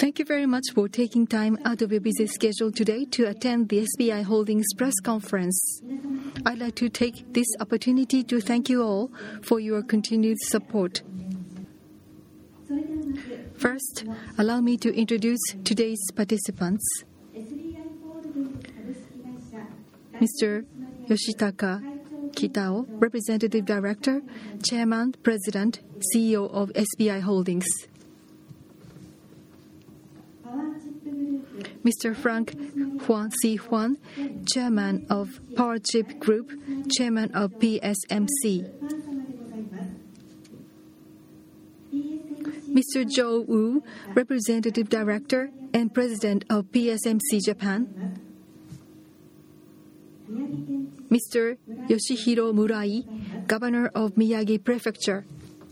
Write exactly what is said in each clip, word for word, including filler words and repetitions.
Thank you very much for taking time out of your busy schedule today to attend the S B I Holdings press conference. I'd like to take this opportunity to thank you all for your continued support. First, allow me to introduce today's participants. Mister Yoshitaka Kitao, Representative Director, Chairman, President, C E O of S B I Holdings. Mister Frank Huang C. Huang, Chairman of Powerchip Group, Chairman of P S M C. Mister Joe Wu, Representative Director and President of P S M C Japan. Mister Yoshihiro Murai, Governor of Miyagi Prefecture.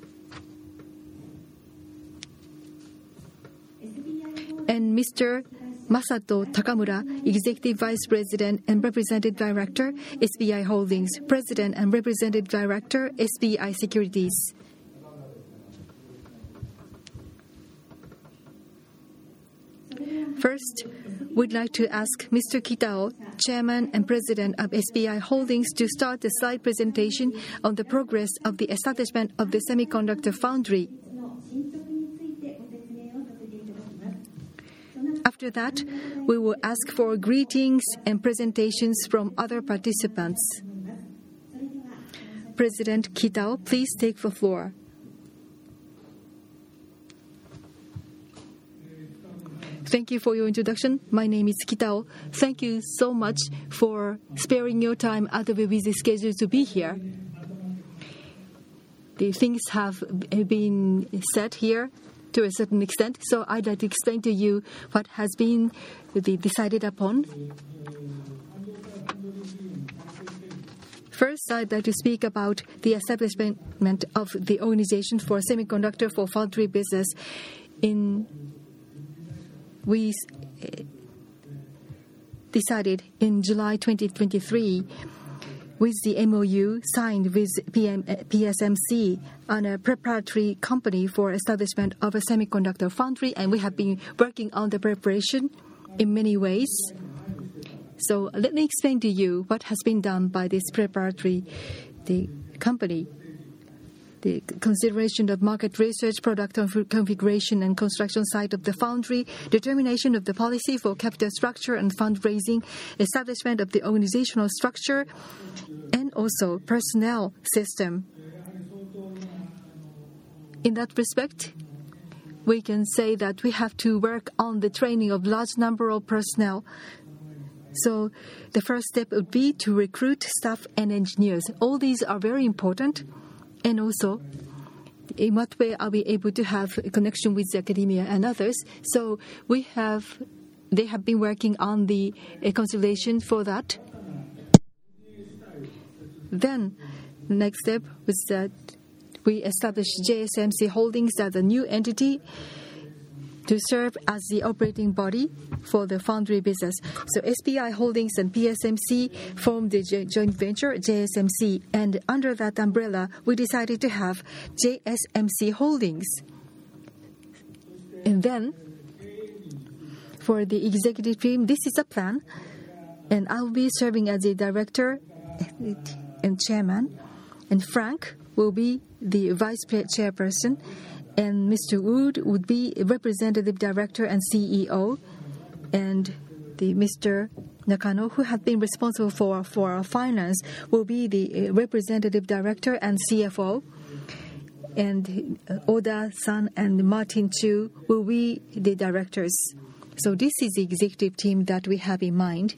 And Mister Masato Takamura, Executive Vice President and Representative Director, S B I Holdings, President and Representative Director, S B I Securities. First, we'd like to ask Mister Kitao, Chairman and President of S B I Holdings, to start the slide presentation on the progress of the establishment of the semiconductor foundry. After that, we will ask for greetings and presentations from other participants. President Kitao, please take the floor. Thank you for your introduction. My name is Kitao. Thank you so much for sparing your time out of your busy schedule to be here. The things have been said here to a certain extent, so I'd like to explain to you what has been decided upon. First, I'd like to speak about the establishment of the Organization for Semiconductor for Foundry Business. In we decided in July twenty twenty-three with the M O U signed with P S M C on a preparatory company for establishment of a semiconductor foundry, and we have been working on the preparation in many ways. So let me explain to you what has been done by this preparatory the company. The consideration of market research, product configuration and construction site of the foundry, determination of the policy for capital structure and fundraising, establishment of the organizational structure, and also personnel system. In that respect, we can say that we have to work on the training of large number of personnel. So the first step would be to recruit staff and engineers. All these are very important. And also, in what way are we able to have a connection with the academia and others? So we have, they have been working on the uh, consideration for that. Then, the next step was that we established J S M C Holdings as a new entity to serve as the operating body for the foundry business. So S B I Holdings and P S M C formed the joint venture, J S M C, and under that umbrella, we decided to have J S M C Holdings. And then, for the executive team, this is a plan, and I'll be serving as a director and chairman, and Frank will be the vice chairperson, and Mister Wood would be representative director and C E O, and the Mister Nakano, who have been responsible for, for our finance, will be the representative director and C F O, and Oda-san and Martin Chu will be the directors. So this is the executive team that we have in mind.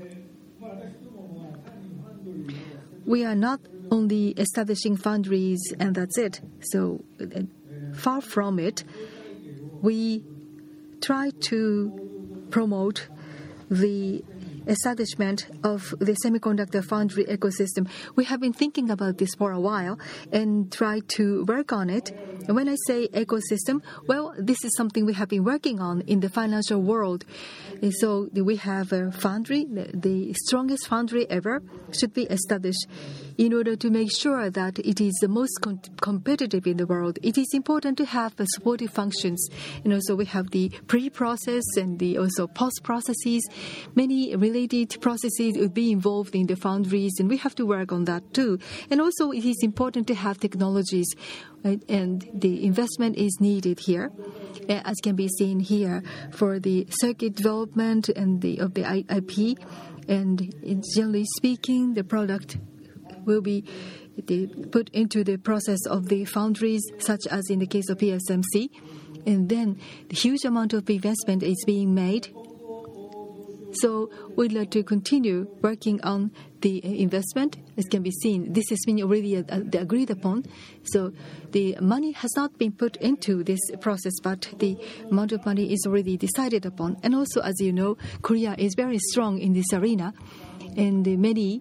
We are not only establishing foundries and that's it. So far from it, we try to promote the establishment of the semiconductor foundry ecosystem. We have been thinking about this for a while and try to work on it And when I say ecosystem, well, this is something we have been working on in the financial world. And so we have a foundry, the, the strongest foundry ever should be established in order to make sure that it is the most com- competitive in the world. It is important to have the supportive functions. And also we have the pre-process and the also post-processes. Many related processes would be involved in the foundries, and we have to work on that too. And also it is important to have technologies, right? And the investment is needed here, as can be seen here, for the circuit development and the of the I P. And generally speaking, the product will be put into the process of the foundries, such as in the case of P S M C. And then the huge amount of investment is being made. So we'd like to continue working on the investment. As can be seen, this has been already agreed upon. So the money has not been put into this process, but the amount of money is already decided upon. And also, as you know, Korea is very strong in this arena, and many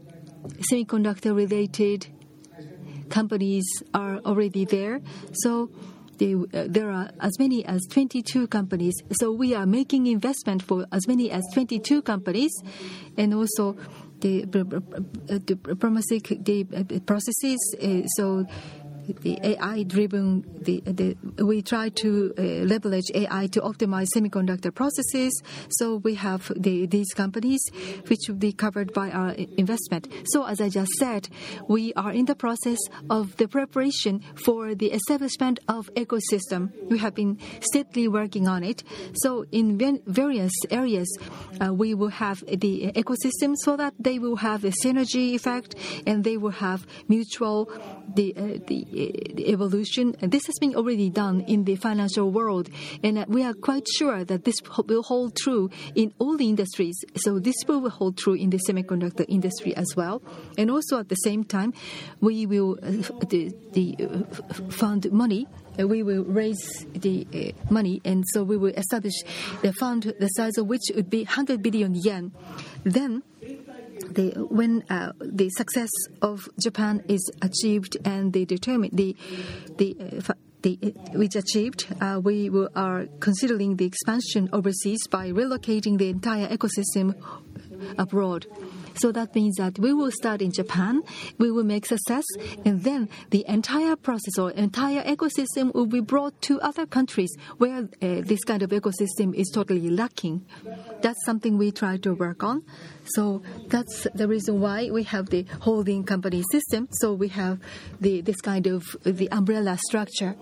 semiconductor-related companies are already there. So They, uh, there are as many as twenty-two companies. So we are making investment for as many as twenty-two companies, and also the, uh, the promising the uh, processes. Uh, so the A I-driven, the, the, we try to uh, leverage A I to optimize semiconductor processes. So we have the, these companies which will be covered by our investment. So as I just said, we are in the process of the preparation for the establishment of ecosystem. We have been steadily working on it. So in various areas, uh, we will have the ecosystem so that they will have a synergy effect and they will have mutual the uh, the The evolution. And this has been already done in the financial world, and we are quite sure that this will hold true in all the industries. So this will hold true in the semiconductor industry as well. And also at the same time, we will uh, the, the uh, fund money. Uh, we will raise the uh, money, and so we will establish the fund, the size of which would be one hundred billion yen. Then The, when uh, the success of Japan is achieved and they determine the the, uh, the uh, which achieved, uh, we will, are considering the expansion overseas by relocating the entire ecosystem abroad. So that means that we will start in Japan, we will make success, and then the entire process or entire ecosystem will be brought to other countries where uh, this kind of ecosystem is totally lacking. That's something we try to work on. So that's the reason why we have the holding company system. So we have the this kind of the umbrella structure.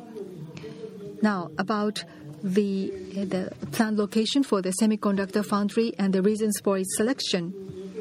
Now about the the planned location for the semiconductor foundry and the reasons for its selection.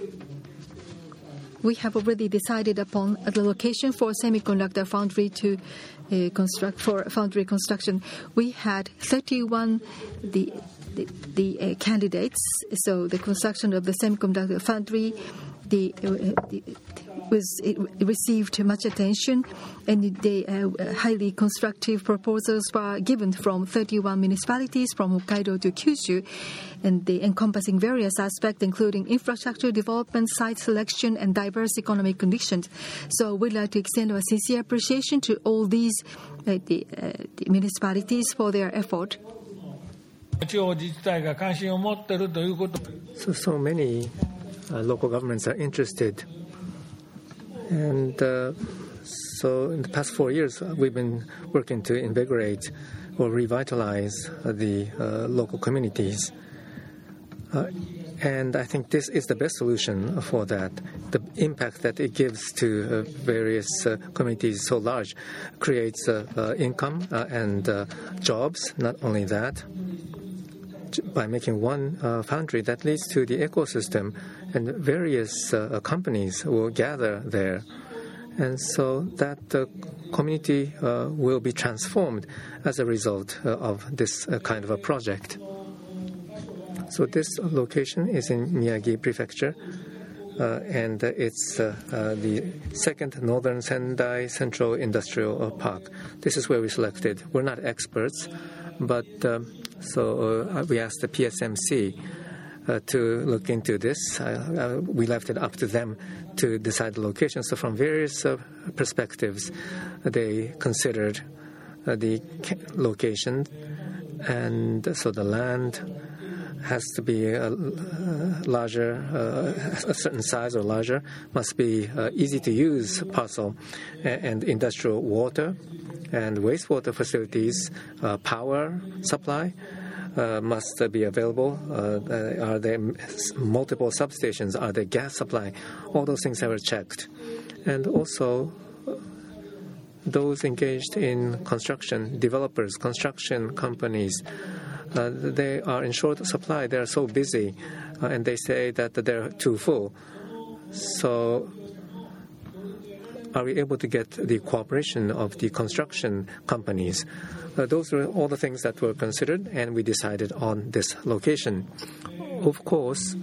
We have already decided upon the location for semiconductor foundry to uh, construct for foundry construction. We had thirty-one the the, the uh, candidates. So the construction of the semiconductor foundry, the, uh, the was it received much attention, and the uh, highly constructive proposals were given from thirty-one municipalities from Hokkaido to Kyushu, and they encompassing various aspects, including infrastructure development, site selection, and diverse economic conditions. So we'd like to extend our sincere appreciation to all these uh, the, uh, the municipalities for their effort. So, so many uh, local governments are interested. And uh, so in the past four years, we've been working to invigorate or revitalize uh, the uh, local communities. Uh, and I think this is the best solution for that. The impact that it gives to uh, various uh, communities so large creates uh, uh, income uh, and uh, jobs. Not only that, by making one uh, foundry that leads to the ecosystem, and various uh, companies will gather there. And so that uh, community uh, will be transformed as a result uh, of this uh, kind of a project. So this location is in Miyagi Prefecture, uh, and uh, it's uh, uh, the second Northern Sendai Central Industrial Park. This is where we selected. We're not experts, but um, so uh, we asked the P S M C Uh, to look into this. Uh, uh, we left it up to them to decide the location. So from various uh, perspectives, they considered uh, the location, and so the land has to be a, a larger, uh, a certain size or larger, must be uh, easy to use parcel, and, and industrial water and wastewater facilities, uh, power supply uh, must uh, be available. Uh, are there multiple substations? Are there gas supply? All those things are checked. And also, those engaged in construction, developers, construction companies, Uh, they are in short supply. They are so busy, uh, and they say that they're too full. So are we able to get the cooperation of the construction companies? Uh, those were all the things that were considered, and we decided on this location. Of course,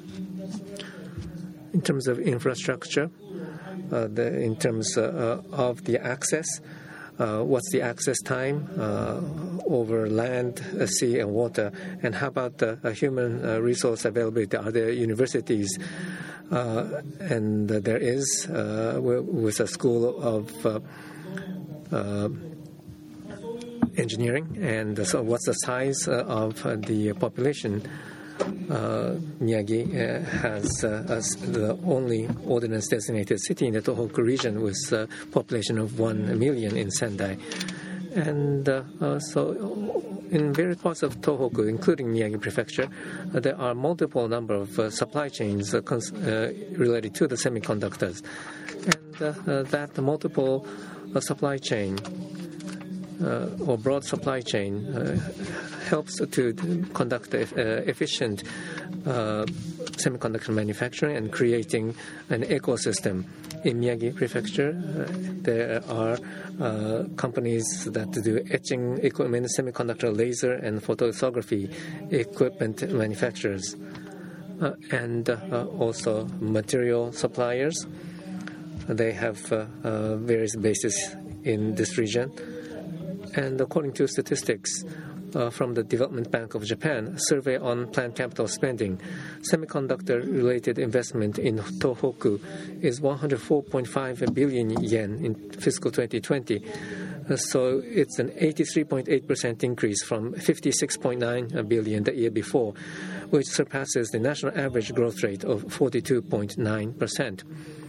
in terms of infrastructure, uh, the, in terms uh, of the access, Uh, what's the access time uh, over land, uh, sea, and water? And how about the uh, human uh, resource availability? Are there universities? Uh, and uh, there is, uh, with a school of uh, uh, engineering. And so what's the size uh, of uh, the population? Uh, Miyagi uh, has uh, the only ordinance-designated city in the Tohoku region with a population of one million in Sendai. And uh, uh, so in various parts of Tohoku, including Miyagi Prefecture, uh, there are multiple number of uh, supply chains uh, cons- uh, related to the semiconductors. And uh, uh, that multiple uh, supply chain Uh, or broad supply chain uh, helps to conduct uh, efficient uh, semiconductor manufacturing and creating an ecosystem. In Miyagi Prefecture, uh, there are uh, companies that do etching equipment, semiconductor laser and photolithography equipment manufacturers, uh, and uh, also material suppliers. They have uh, uh, various bases in this region. And according to statistics uh, from the Development Bank of Japan, a survey on planned capital spending, semiconductor-related investment in Tohoku is one hundred four point five billion yen in fiscal twenty twenty. Uh, so it's an eighty-three point eight percent increase from fifty-six point nine billion the year before, which surpasses the national average growth rate of forty-two point nine percent.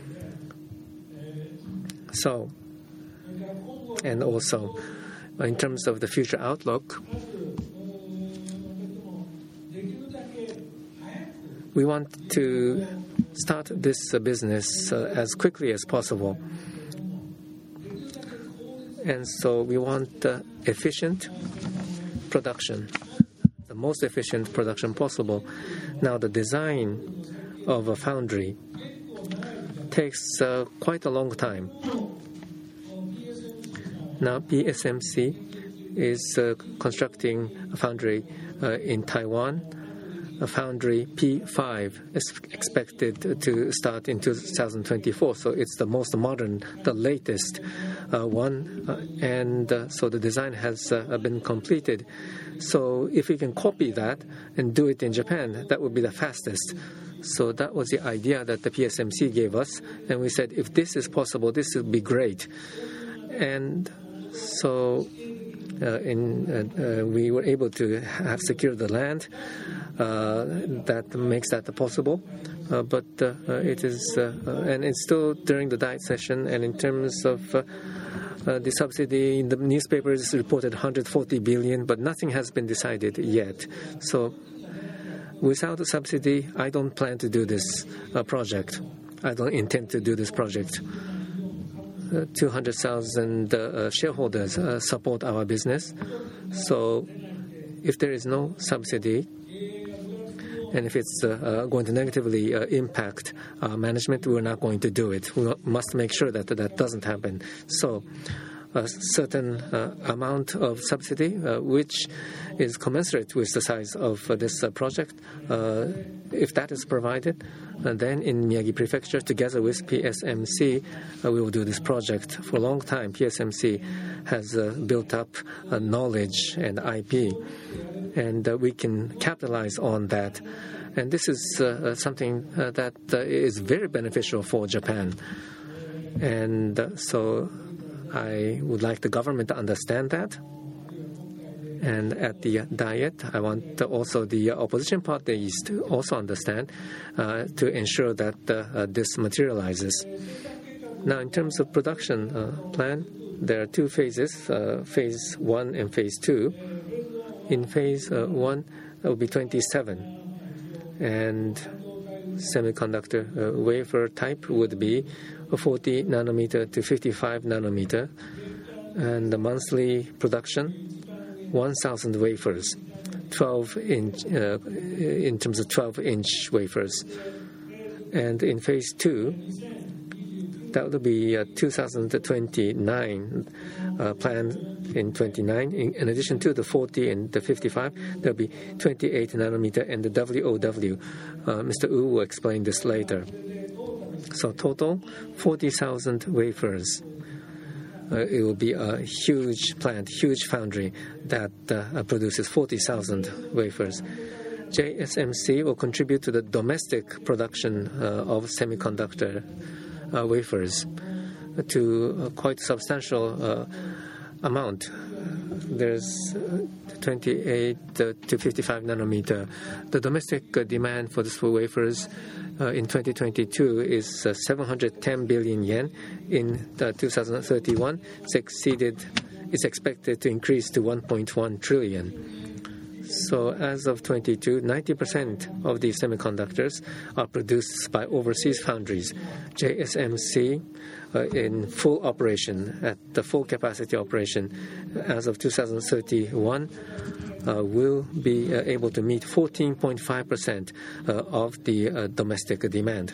So, and also, in terms of the future outlook, we want to start this uh, business uh, as quickly as possible. And so we want uh, efficient production, the most efficient production possible. Now, the design of a foundry takes uh, quite a long time. Now, P S M C is uh, constructing a foundry uh, in Taiwan. A foundry P five is expected to start in two thousand twenty-four, so it's the most modern, the latest uh, one, uh, and uh, so the design has uh, been completed. So if we can copy that and do it in Japan, that would be the fastest. So that was the idea that the P S M C gave us, and we said, if this is possible, this would be great. And so uh, in, uh, uh, we were able to have secured the land uh, that makes that possible. Uh, but uh, uh, it is, uh, uh, and it's still during the diet session. And in terms of uh, uh, the subsidy, in the newspapers reported one hundred forty billion, but nothing has been decided yet. So without a subsidy, I don't plan to do this uh, project. I don't intend to do this project. Uh, two hundred thousand uh, shareholders uh, support our business. So if there is no subsidy, and if it's uh, uh, going to negatively uh, impact our management, we're not going to do it. We must make sure that that doesn't happen. So a certain uh, amount of subsidy, uh, which is commensurate with the size of uh, this uh, project, uh, if that is provided, uh, then in Miyagi Prefecture, together with P S M C, uh, we will do this project for a long time. P S M C has uh, built up uh, knowledge and I P, and uh, we can capitalize on that. And this is uh, something uh, that uh, is very beneficial for Japan. And uh, so I would like the government to understand that And at the Diet, I want also the opposition parties to also understand uh, to ensure that uh, this materializes. Now, in terms of production uh, plan, there are two phases, uh, phase one and phase two. In phase uh, one, it will be twenty-seven, and semiconductor uh, wafer type would be forty nanometer to fifty-five nanometer, and the monthly production, one thousand wafers, twelve inch, uh, in terms of twelve inch wafers. And in phase two, that will be uh, two thousand twenty-nine uh, plan in twenty-nine. In, in addition to the forty and the fifty-five, there will be twenty-eight nanometer and the W O W. Uh, Mister Wu will explain this later. So total, forty thousand wafers. Uh, it will be a huge plant, huge foundry that uh, produces forty thousand wafers. J S M C will contribute to the domestic production uh, of semiconductor uh, wafers to a quite substantial uh, amount. There's uh, twenty-eight uh, to fifty-five nanometer. The domestic uh, demand for these wafers uh, in twenty twenty-two is uh, seven hundred ten billion yen. In uh, two thousand thirty-one, it's exceeded, it's expected to increase to one point one trillion. So as of twenty-two, ninety percent of these semiconductors are produced by overseas foundries. J S M C, uh, in full operation, at the full capacity operation, as of two thousand thirty-one, uh, will be uh, able to meet fourteen point five percent uh, of the uh, domestic demand.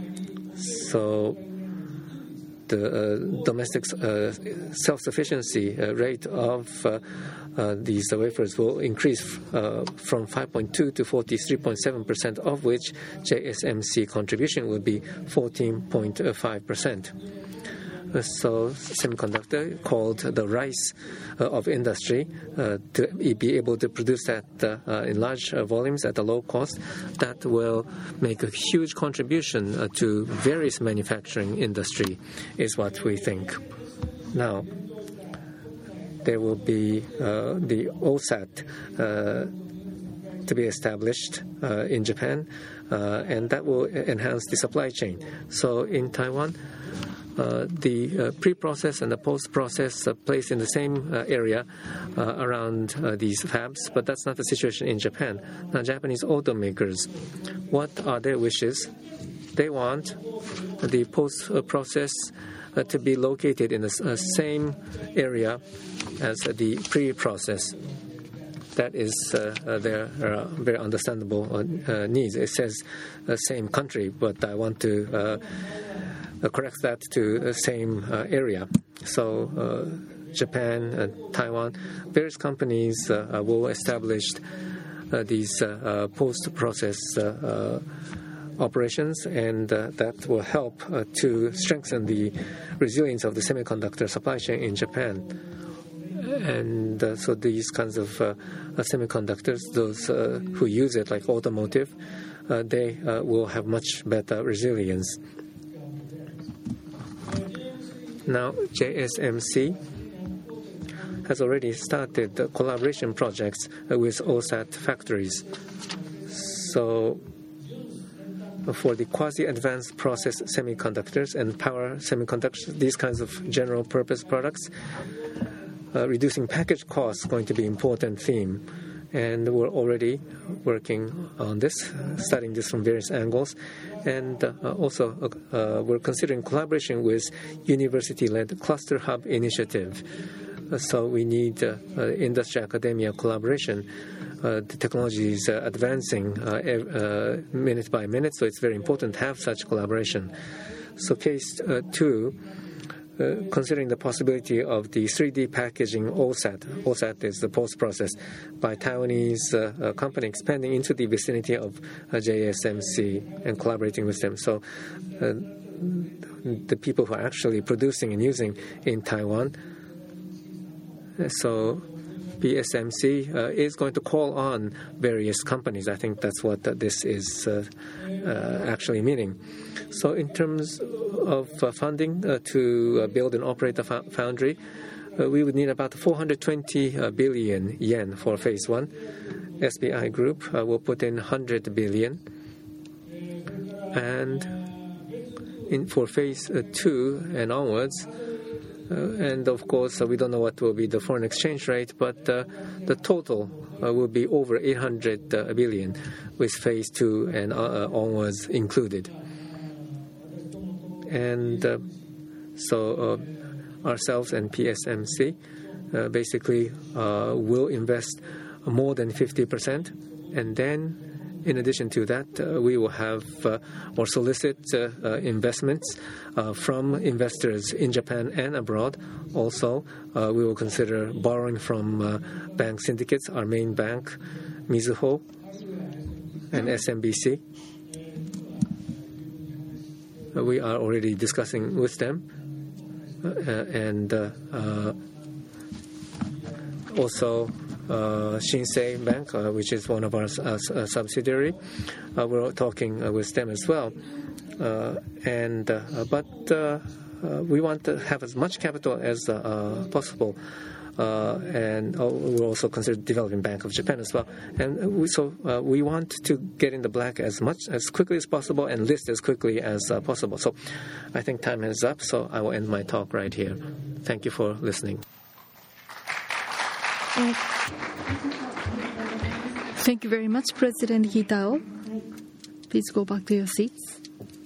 So the uh, domestic uh, self-sufficiency uh, rate of uh, Uh, these uh, wafers will increase uh, from five point two to forty-three point seven percent, of which J S M C contribution will be fourteen point five percent. Uh, so semiconductor, called the rice uh, of industry, uh, to be able to produce that uh, uh, in large uh, volumes at a low cost, that will make a huge contribution uh, to various manufacturing industry, is what we think. Now, there will be uh, the OSAT uh, to be established uh, in Japan, uh, and that will enhance the supply chain. So in Taiwan, uh, the uh, pre-process and the post-process are placed in the same uh, area uh, around uh, these fabs, but that's not the situation in Japan. Now, Japanese automakers, what are their wishes? They want the post-process uh, to be located in the uh, same area as the pre-process. That is uh, uh, their uh, very understandable uh, needs. It says uh, same country, but I want to uh, correct that to the same uh, area. So uh, Japan and Taiwan, various companies uh, will establish uh, these uh, uh, post-process uh, uh, operations, and uh, that will help uh, to strengthen the resilience of the semiconductor supply chain in Japan. And uh, so these kinds of uh, uh, semiconductors, those uh, who use it, like automotive, uh, they uh, will have much better resilience. Now, J S M C has already started uh, collaboration projects uh, with OSAT factories. So for the quasi-advanced process semiconductors and power semiconductors, these kinds of general-purpose products, Uh, reducing package costs is going to be an important theme, and we're already working on this, uh, studying this from various angles, and uh, also uh, we're considering collaboration with university-led cluster hub initiative. Uh, so we need uh, uh, industry-academia collaboration. Uh, the technology is uh, advancing uh, uh, minute by minute, so it's very important to have such collaboration. So case uh, two, Uh, considering the possibility of the three D packaging OSAT. OSAT is the post-process by Taiwanese uh, uh, company expanding into the vicinity of uh, J S M C and collaborating with them. So uh, the people who are actually producing and using in Taiwan. So P S M C uh, is going to call on various companies. I think that's what uh, this is uh, uh, actually meaning. So in terms of uh, funding uh, to uh, build and operate a foundry, uh, we would need about four hundred twenty uh, billion yen for phase one. S B I Group uh, will put in one hundred billion. And in, for phase uh, two and onwards, uh, and of course, uh, we don't know what will be the foreign exchange rate, but uh, the total uh, will be over eight hundred uh, billion, with phase two and uh, onwards included. And uh, so uh, ourselves and P S M C uh, basically uh, will invest more than fifty percent, and then in addition to that, uh, we will have uh, or solicit uh, uh, investments uh, from investors in Japan and abroad. Also, uh, we will consider borrowing from uh, bank syndicates, our main bank, Mizuho, and S M B C. Uh, we are already discussing with them, uh, and uh, uh, also. Uh, Shinsei Bank, uh, which is one of our uh, uh, subsidiary, uh, we're talking uh, with them as well. Uh, and uh, but uh, uh, we want to have as much capital as uh, possible, uh, and uh, we'll also consider developing Bank of Japan as well. And we, so uh, we want to get in the black as much as quickly as possible and list as quickly as uh, possible. So I think time is up. So I will end my talk right here. Thank you for listening. Thank you very much, President Kitao. Please go back to your seats.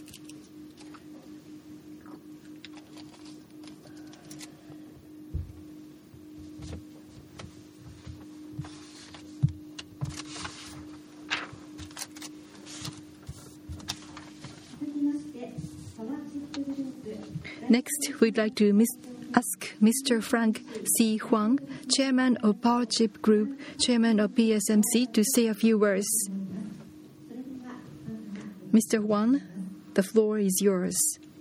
Next, we'd like to mis- ask Mister Frank C. Huang, Chairman of Powerchip Group, Chairman of P S M C, to say a few words. Mister Huang, the floor is yours.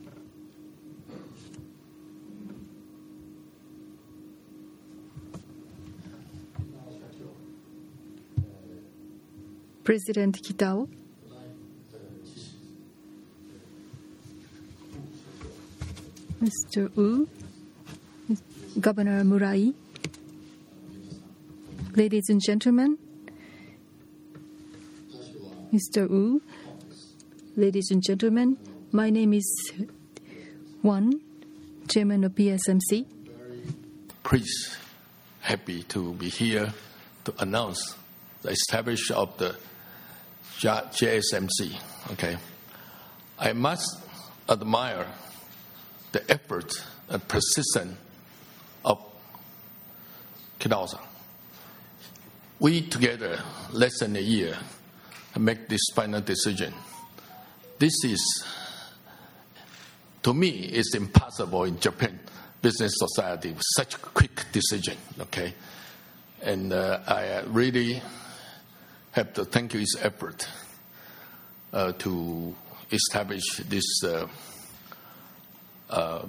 President Kitao. Mister Wu, Governor Murai, ladies and gentlemen, Mister Wu, ladies and gentlemen, my name is Wan, Chairman of P S M C. Pleased, happy to be here to announce the establishment of the J S M C. Okay, I must admire the effort and persistence of Kitao-san. We together, less than a year, make this final decision. This is, to me, it's impossible in Japan business society with such a quick decision. Okay, and uh, I really have to thank you his effort uh, to establish this. Uh, Uh,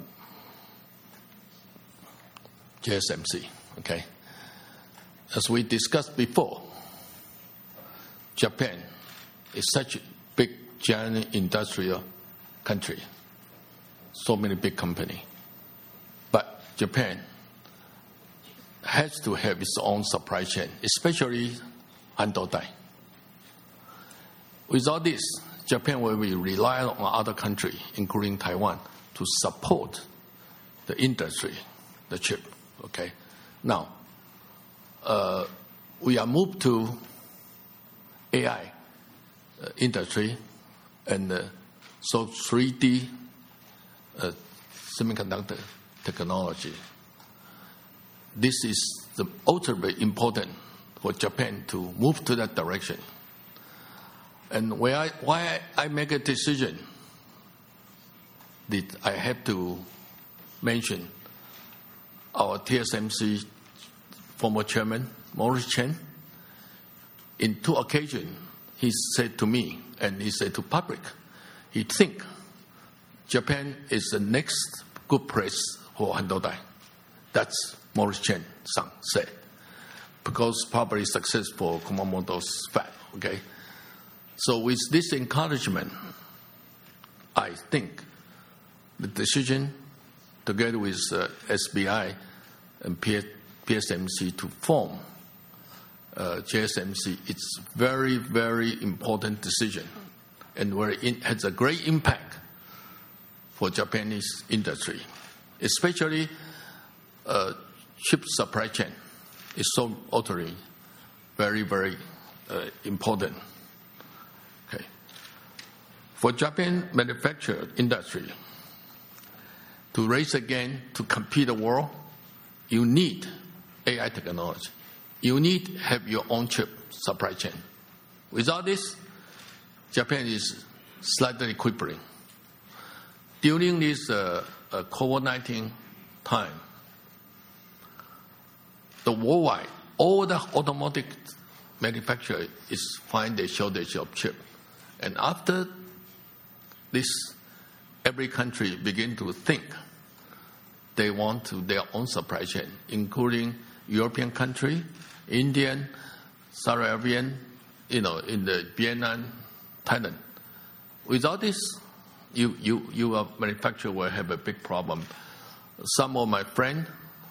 J S M C, okay? As we discussed before, Japan is such a big, giant industrial country, so many big companies. But Japan has to have its own supply chain, especially Handodai. Without this, Japan will be reliant on other countries, including Taiwan, to support the industry, the chip. Okay, now uh, we are moved to A I uh, industry, and uh, so three D uh, semiconductor technology. This is the ultimately important for Japan to move to that direction. And why I, why I make a decision, that I have to mention our T S M C former chairman, Morris Chen. In two occasions, he said to me, and he said to public, he think Japan is the next good place for Handodai. That's Morris Chen-san said, because probably successful Kumamoto's fab. Okay, so with this encouragement, I think the decision, together with uh, S B I, and P S M C to form uh, J S M C, it's very, very important decision, and where it has a great impact for Japanese industry, especially uh, chip supply chain is so utterly very, very uh, important. Okay. For Japan manufacturing industry to raise again to compete the world, you need A I technology. You need to have your own chip supply chain. Without this, Japan is slightly crippling. During this uh, uh, COVID nineteen time, the worldwide, all the automotive manufacturers is find a shortage of chip. And after this, every country begin to think they want to their own supply chain, including European country, Indian, Saudi Arabian, you know, in the Vietnam, Thailand. Without this, you you you a manufacturer will have a big problem. Some of my friends,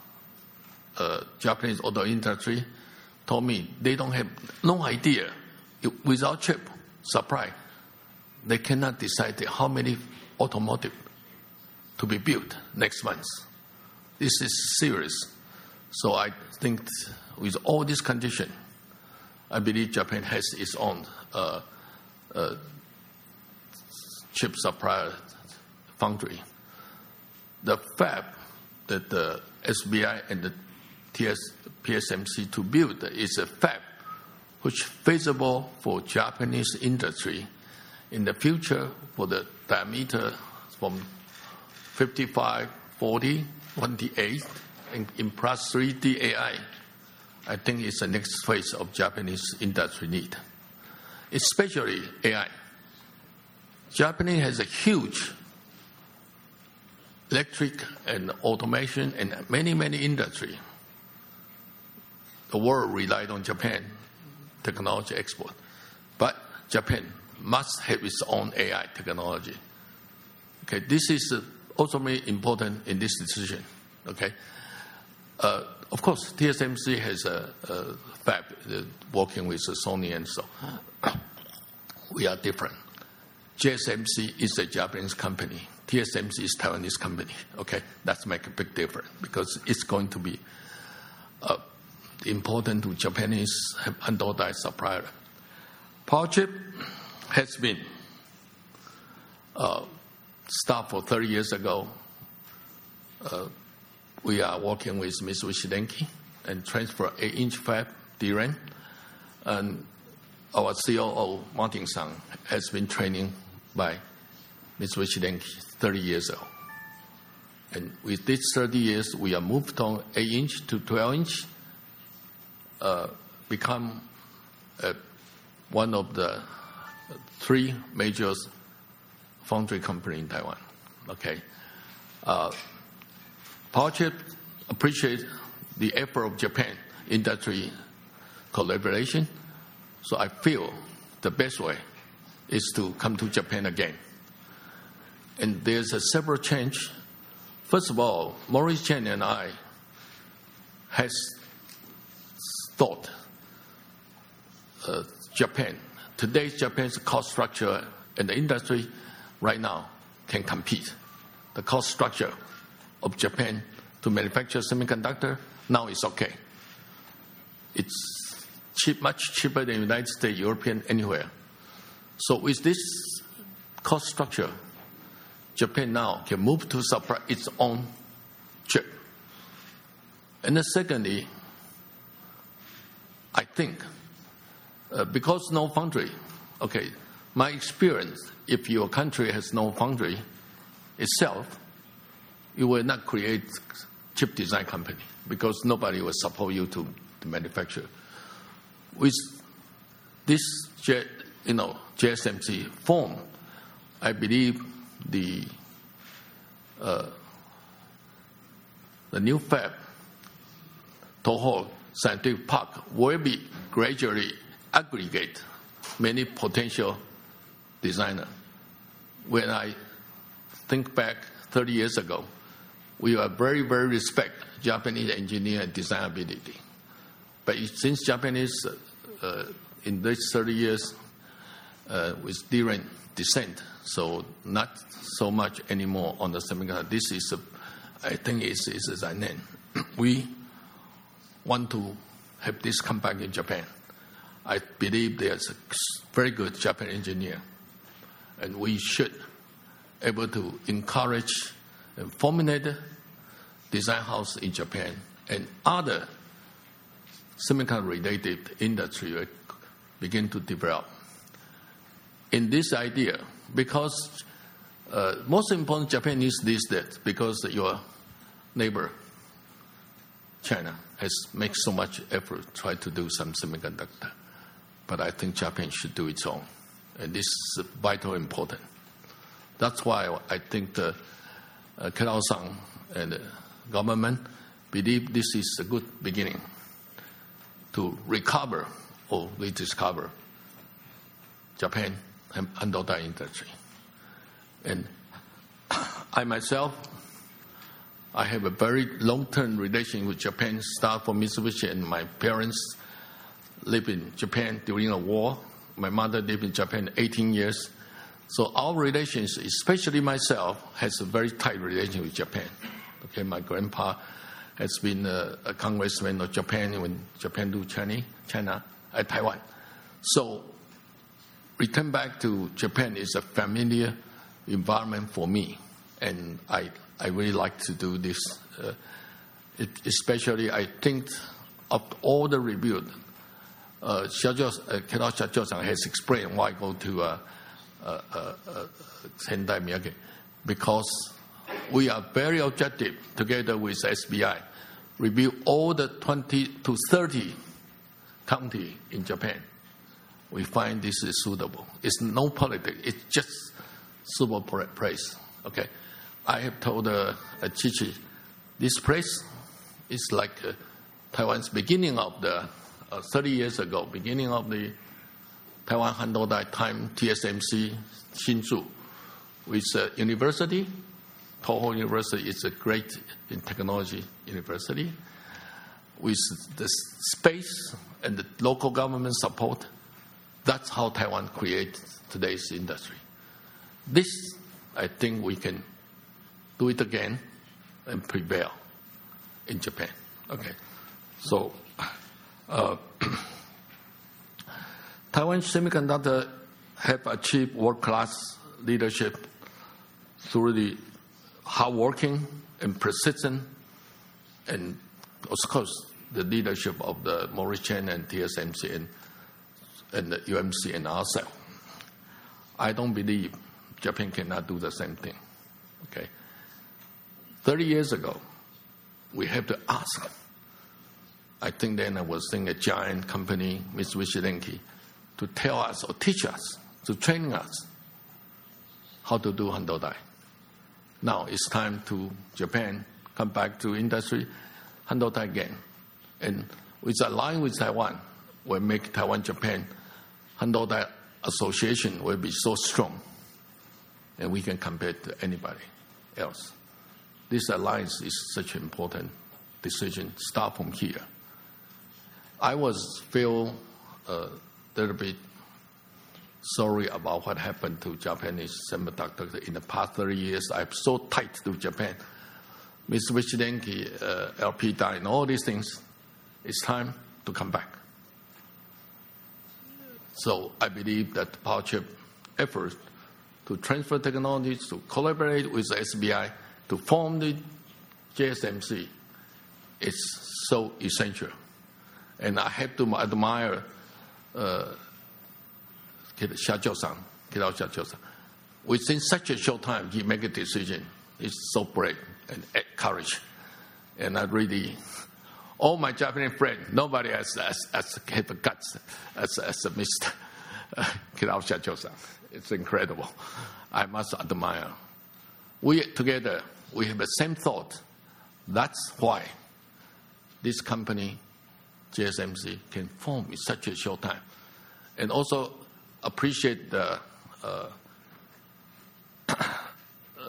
uh, Japanese auto industry, told me they don't have no idea without chip supply, they cannot decide how many automotive to be built next month. This is serious. So I think with all this condition, I believe Japan has its own uh, uh, chip supply foundry. The fab that the S B I and the T S, P S M C to build is a fab which feasible for Japanese industry in the future for the diameter from fifty-five, forty, twenty-eight, in, in plus three D A I. I think it's the next phase of Japanese industry need, especially A I. Japan has a huge electric and automation and many, many industry. The world relied on Japan technology export. But Japan must have its own A I technology. Okay, this is also very important in this decision. Okay, uh, of course, T S M C has a, a fab uh, working with Sony, and so we are different. J S M C is a Japanese company. T S M C is Taiwanese company. Okay, that's make a big difference because it's going to be uh, important to Japanese unauthorized supplier. Power chip has been uh, started for thirty years ago. Uh, we are working with Mitsubishi Denki and transfer eight-inch fab D RAM. And our C O O, Martin Sang, has been training by Mitsubishi Denki thirty years ago. And with this thirty years, we have moved on eight-inch to twelve-inch, uh, become uh, one of the three major foundry company in Taiwan. Okay, uh, Power Chip appreciate the effort of Japan industry collaboration. So I feel the best way is to come to Japan again. And there's a several change. First of all, Maurice Chen and I has thought uh, Japan. Today's Japan's cost structure and the industry right now can compete. The cost structure of Japan to manufacture semiconductor now is okay. It's cheap, much cheaper than United States, European, anywhere. So with this cost structure, Japan now can move to supply its own chip. And then secondly, I think uh, because no foundry, okay, my experience, if your country has no foundry itself, you will not create chip design company because nobody will support you to, to manufacture. With this, you know, J S M C form, I believe the uh, the new fab, Toho Scientific Park, will be gradually aggregate many potential designers. When I think back thirty years ago, we are very, very respect Japanese engineer and design ability. But since Japanese, uh, in these thirty years, uh, with different descent, so not so much anymore on the semiconductor. This is, a, I think, is is a name. We want to have this come back in Japan. I believe there's a very good Japanese engineer, and we should able to encourage and formulate design house in Japan and other semiconductor-related industry will begin to develop. In this idea, because uh, most important, Japan needs this that because your neighbor, China, has made so much effort to try to do some semiconductor. But I think Japan should do its own. And this is vital important. That's why I think the uh, Kitaosan and the government believe this is a good beginning to recover or rediscover Japan and Handodai industry. And I myself, I have a very long-term relation with Japan, start from Mitsubishi, and my parents lived in Japan during the war. My mother lived in Japan eighteen years. So our relations, especially myself, has a very tight relation with Japan. Okay, my grandpa has been a, a congressman of Japan when Japan do China, China at Taiwan. So return back to Japan is a familiar environment for me, and I I really like to do this. Uh, it, especially, I think of all the review, uh, Kitaosan Xiaojiao has explained why I go to uh, uh, uh, uh, Sendai Miyake, because we are very objective together with S B I, review all the twenty to thirty county in Japan. We find this is suitable. It's no politics. It's just suitable place. Okay, I have told uh, Chichi, this place is like uh, Taiwan's beginning of the uh, thirty years ago, beginning of the Taiwan Handodai time, T S M C Hsinchu, with uh, university. Toho University is a great in technology university. With the space and the local government support, that's how Taiwan creates today's industry. This, I think we can do it again and prevail in Japan. Okay, so uh, Taiwan Semiconductor have achieved world-class leadership through the hardworking and precision, and of course the leadership of the Maurice Chen and T S M C and, and the U M C and ourselves. I don't believe Japan cannot do the same thing. Okay, thirty years ago, we have to ask. I think then I was in a giant company, Mitsubishi Electric, to tell us or teach us, to train us how to do Handodai. Now it's time to Japan, come back to industry, Handodai again. And with alliance with Taiwan, will make Taiwan-Japan Handodai association will be so strong, and we can compare to anybody else. This alliance is such an important decision. Start from here. I was feel a little bit sorry about what happened to Japanese semiconductor in the past thirty years. I'm so tight to Japan. Mitsubishi Electric, uh, L P D I, and all these things. It's time to come back. So I believe that Power Chip effort to transfer technologies, to collaborate with the S B I, to form the J S M C is so essential. And I have to admire uh, Xiaojiao-san, Kitaosan Xiaojiao-san. Within such a short time, he made a decision. It's so brave and courage. And I really, all my Japanese friends, nobody has, has, has had the guts as, as Mister Kitaosan Xiaojiao-san. It's incredible. I must admire. We together, we have the same thought. That's why this company, J S M C, can form in such a short time. And also appreciate the uh, uh,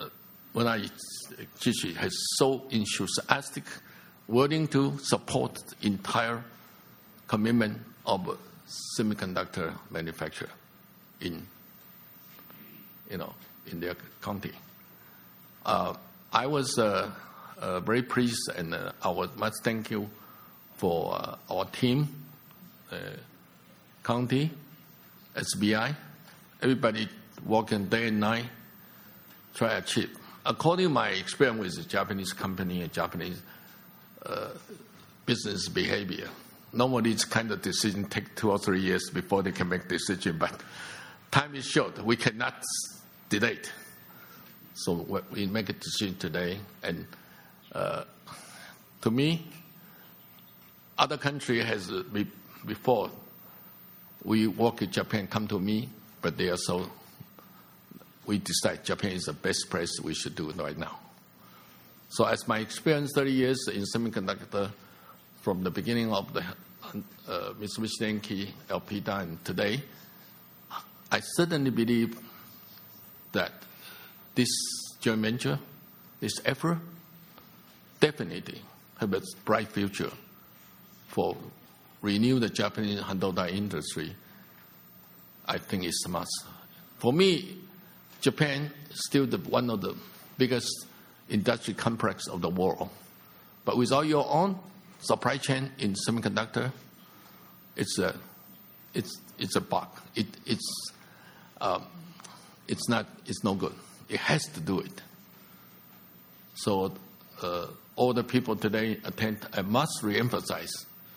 when I Jiqi has so enthusiastic, willing to support the entire commitment of semiconductor manufacturer in, you know, in their county. Uh, I was uh, uh, very pleased, and uh, I was much thank you for uh, our team, uh, county, S B I, everybody working day and night, try to achieve. According to my experience with the Japanese company and Japanese uh, business behavior, normally it's kind of decision take two or three years before they can make decision, but time is short. We cannot delay it. So we make a decision today, and uh, to me, other country has uh, be, before we work in Japan, come to me, but they are so. We decide Japan is the best place we should do it right now. So, as my experience, thirty years in semiconductor, from the beginning of the uh, Mitsubishi Denki, Elpida, and today, I certainly believe that this joint venture, this effort, definitely have a bright future for renew the Japanese handodai industry. I think it's a must. For me, Japan is still the, one of the biggest industry complex of the world. But without your own supply chain in semiconductor, it's a, it's, it's a bug. It, it's, um, it's not, it's no good. It has to do it. So uh, all the people today attend, I must reemphasize,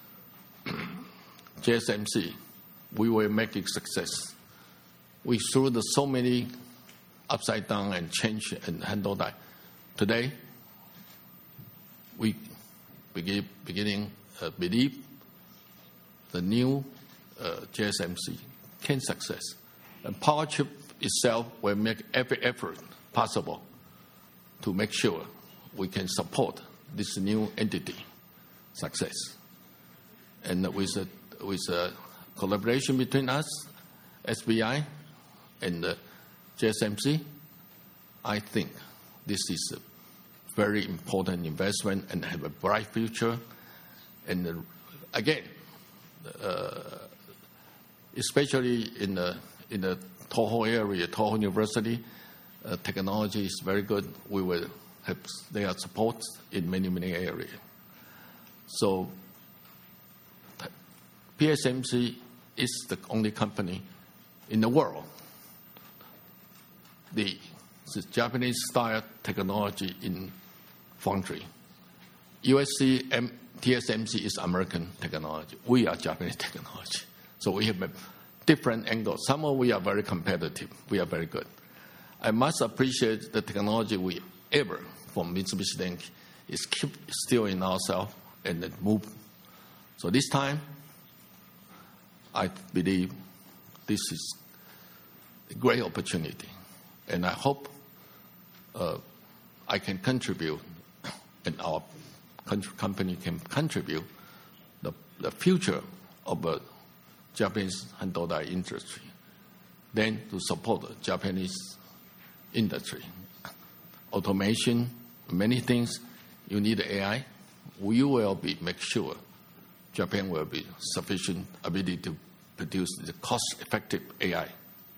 J S M C, we will make it success. We threw the so many upside down and change and handle that. Today, we begin, beginning uh, believe the new uh, J S M C can success. And PowerChip itself will make every effort possible to make sure we can support this new entity success. And with a, with a collaboration between us, S B I, and uh, J S M C, I think this is a very important investment and have a bright future. And uh, again, uh, especially in the in the Toho area, Toho University, uh, technology is very good. We will have their support in many many areas. So P S M C is the only company in the world, the, the Japanese style technology in foundry. U S C M, T S M C is American technology. We are Japanese technology. So we have a different angle. Somehow we are very competitive. We are very good. I must appreciate the technology we ever from Mitsubishi Denki is keep still in ourselves and then move. So this time, I believe this is a great opportunity, and I hope uh, I can contribute, and our company can contribute the, the future of the Japanese handodai industry, then to support the Japanese industry. Automation, many things, you need A I. We will be make sure Japan will be sufficient ability to produce the cost-effective A I.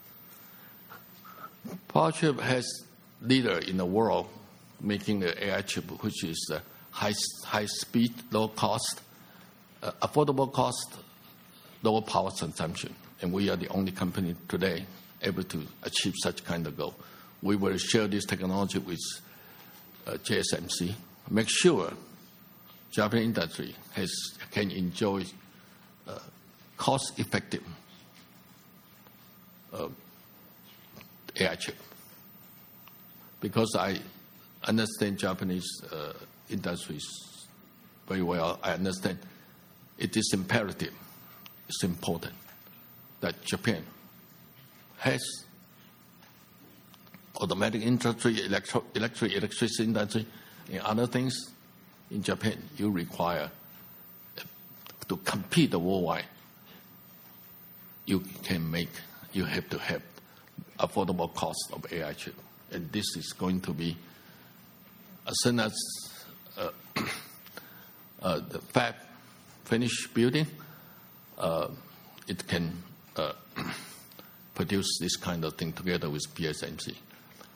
PowerChip has leader in the world making the A I chip, which is uh, high high speed, low cost, uh, affordable cost, lower power consumption, and we are the only company today able to achieve such kind of goal. We will share this technology with uh, J S M C, make sure Japanese industry has can enjoy uh, cost-effective uh, A I chip. Because I understand Japanese uh, industries very well, I understand it is imperative, it's important that Japan has automatic industry, electro, electric, electricity industry, and other things. In Japan, you require to compete worldwide. You can make, you have to have affordable cost of A I chip. And this is going to be as soon as uh, uh, the fab finish building, uh, it can uh, produce this kind of thing together with P S M C.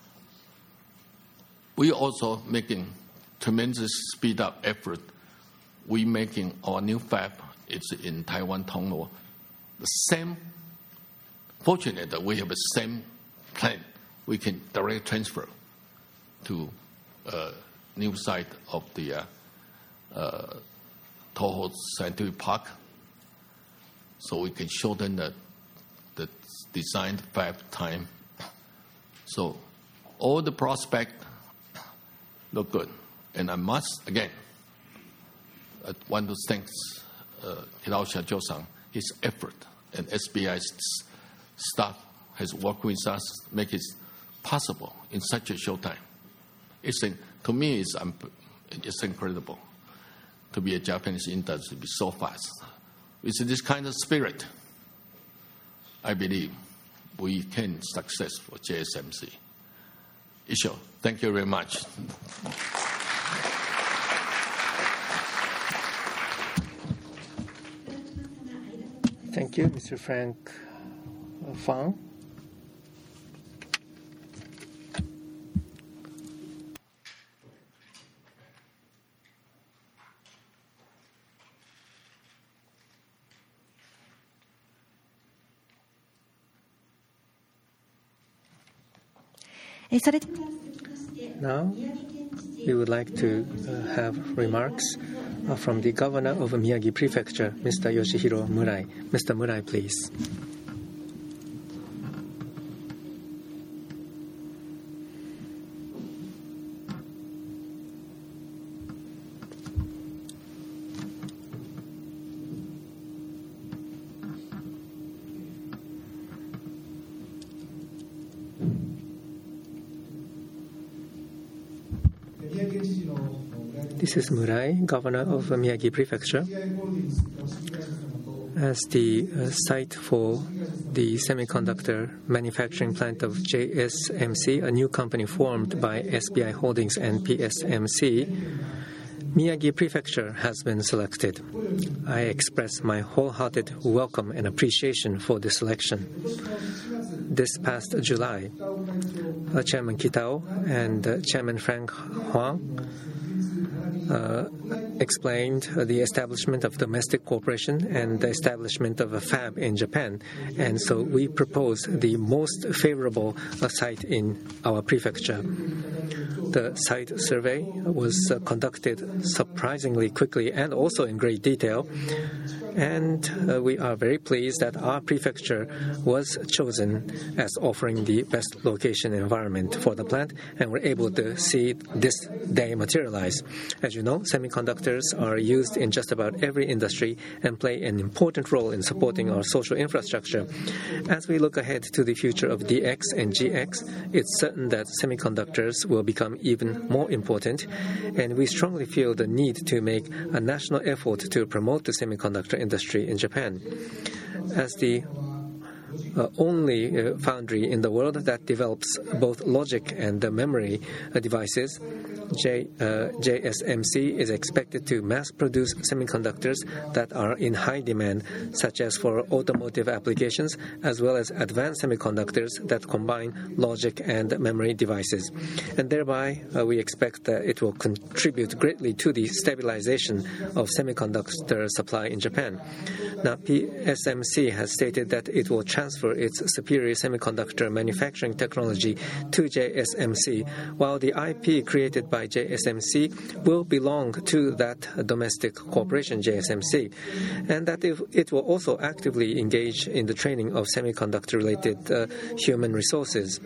We also making tremendous speed up effort. We making our new fab. It's in Taiwan, Tongluo. The same. Fortunate that we have the same plan. We can direct transfer to uh, new site of the uh, uh, Toho Scientific Park, so we can shorten the the designed fab time. So all the prospects look good, and I must again I want to thank uh, Hirao Shajo-san, his effort, and S B I's staff has worked with us to make it possible in such a short time. It's to me, it's, it's incredible to be a Japanese industry to be so fast. With this kind of spirit, I believe we can success for J S M C. Isho, thank you very much. Thank you, Mister Frank Fang. Now, we would like to uh, have remarks uh, from the Governor of Miyagi Prefecture, Mister Yoshihiro Murai. Mister Murai, please. This is Murai, Governor of Miyagi Prefecture. As the uh, site for the semiconductor manufacturing plant of J S M C, a new company formed by S B I Holdings and P S M C, Miyagi Prefecture has been selected. I express my wholehearted welcome and appreciation for the selection. This past July, uh, Chairman Kitao and uh, Chairman Frank Huang Uh, explained uh, the establishment of domestic cooperation and the establishment of a fab in Japan. And so we propose the most favorable uh, site in our prefecture. The site survey was uh, conducted surprisingly quickly and also in great detail. And uh, we are very pleased that our prefecture was chosen as offering the best location environment for the plant, and we're able to see this day materialize. As you know, semiconductors are used in just about every industry and play an important role in supporting our social infrastructure. As we look ahead to the future of D X and G X, it's certain that semiconductors will become even more important, and we strongly feel the need to make a national effort to promote the semiconductor industry in Japan. As the Uh, only uh, foundry in the world that develops both logic and uh, memory uh, devices, J, uh, J S M C is expected to mass-produce semiconductors that are in high demand, such as for automotive applications, as well as advanced semiconductors that combine logic and memory devices. And thereby, uh, we expect that it will contribute greatly to the stabilization of semiconductor supply in Japan. Now, P S M C has stated that it will transfer its superior semiconductor manufacturing technology to J S M C, while the I P created by J S M C will belong to that domestic corporation, J S M C, and that it will also actively engage in the training of semiconductor-related uh, human resources.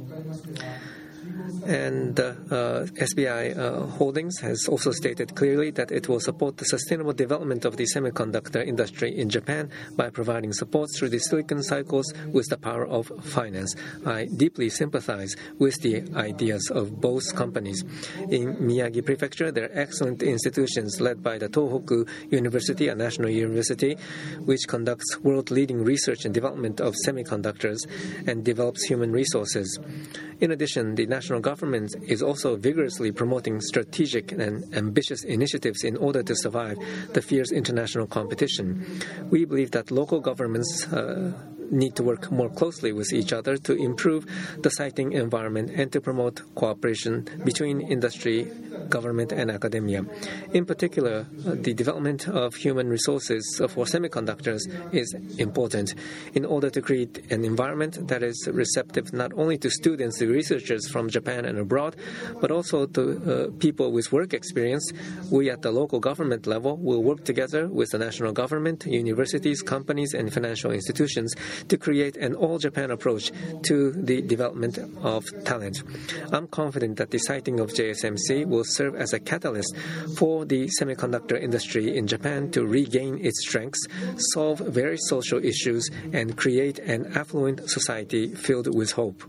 And uh, uh, S B I uh, Holdings has also stated clearly that it will support the sustainable development of the semiconductor industry in Japan by providing support through the silicon cycles with the power of finance. I deeply sympathize with the ideas of both companies. In Miyagi Prefecture, there are excellent institutions led by the Tohoku University, a national university, which conducts world-leading research and development of semiconductors and develops human resources. In addition, the national government government is also vigorously promoting strategic and ambitious initiatives in order to survive the fierce international competition. We believe that local governments uh, need to work more closely with each other to improve the siting environment and to promote cooperation between industry, government, and academia. In particular, uh, the development of human resources for semiconductors is important in order to create an environment that is receptive not only to students and researchers from Japan and abroad, but also to uh, people with work experience. We at the local government level will work together with the national government, universities, companies, and financial institutions to create an all-Japan approach to the development of talent. I'm confident that the siting of J S M C will serve as a catalyst for the semiconductor industry in Japan to regain its strengths, solve various social issues, and create an affluent society filled with hope.